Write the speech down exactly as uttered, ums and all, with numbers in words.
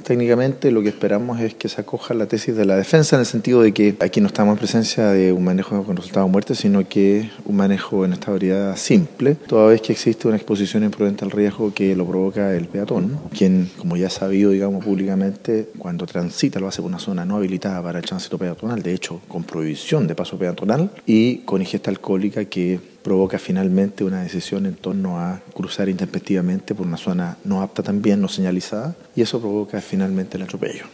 Técnicamente lo que esperamos es que se acoja la tesis de la defensa en el sentido de que aquí no estamos en presencia de un manejo con resultado de muerte, sino que un manejo en estabilidad simple, toda vez que existe una exposición imprudente al riesgo que lo provoca el peatón, quien, como ya es sabido, digamos, públicamente, cuando transita lo hace por una zona no habilitada para el tránsito peatonal, de hecho, con prohibición de paso peatonal y con ingesta alcohólica que provoca finalmente una decisión en torno a cruzar intempestivamente por una zona no apta también, no señalizada, y eso provoca finalmente el atropello.